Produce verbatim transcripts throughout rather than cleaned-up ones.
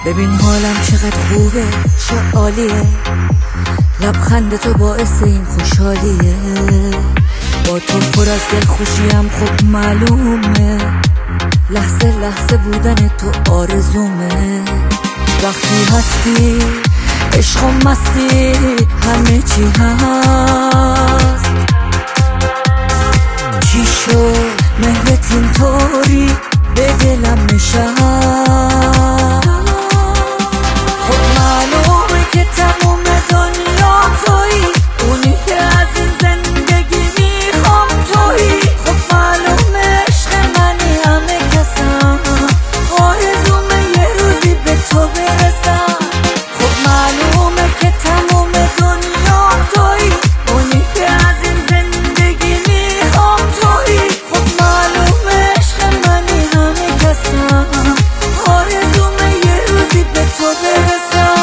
ببین حالم چقدر خوبه، چه عالیه، لبخند تو باعث این خوشحالیه. با تو پر از دل خوشیم، خب معلومه، لحظه لحظه بودن تو آرزومه. وقتی هستی عشق و مستی همه چی هست. چی شد مهرت اینطوری به دلم نشست؟ خب معلومه که تموم دنیا تویی، اونی که از این زندگی میخوام تویی. خب معلومه عشق منی، همه کسم آرزومه یه روزی به تو برسم. خب معلومه که تموم دنیا تویی، اونی که از این زندگی میخوام تویی. خب معلومه عشق منی، همه کسم آرزومه یه روزی به تو برسم.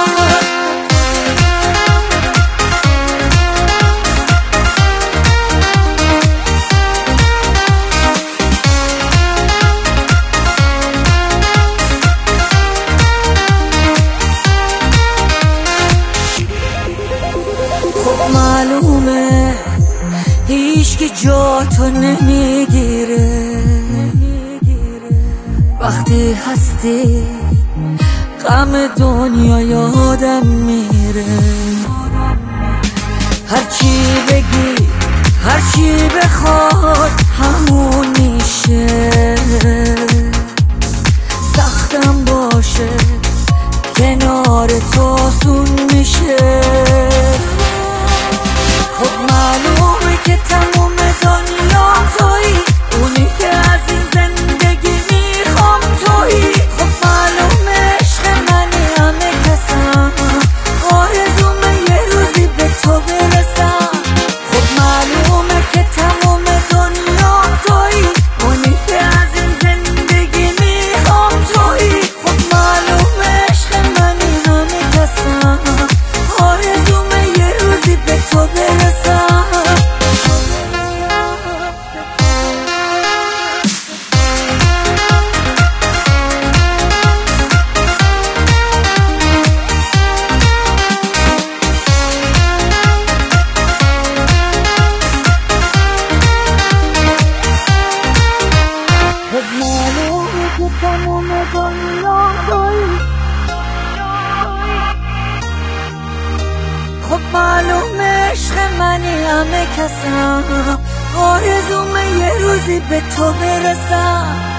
خب معلومه هیچ که جا تو نمیگیره. وقتی هستی غم دنیا یادم میره. هرچی بگی هرچی بخواد همون میشه. سختم باشه کنار تو آسون میشه. خب معلومه که تموم دنیا تویی، اونی که از این زندگی میخوام تویی. خب معلومه عشق منی، همه کسم آرزومه یه روزی به تو برسم. خب معلومه که تموم دنیا تویی، اونی که از این زندگی میخوام تویی. خب معلومه عشق منی، همه کسم آرزومه یه روزی به تو برسم. خب معلومه که تموم دنیا تویی. خب معلومه عشق منی، همه کسم آرزومه یه روزی به تو برسم.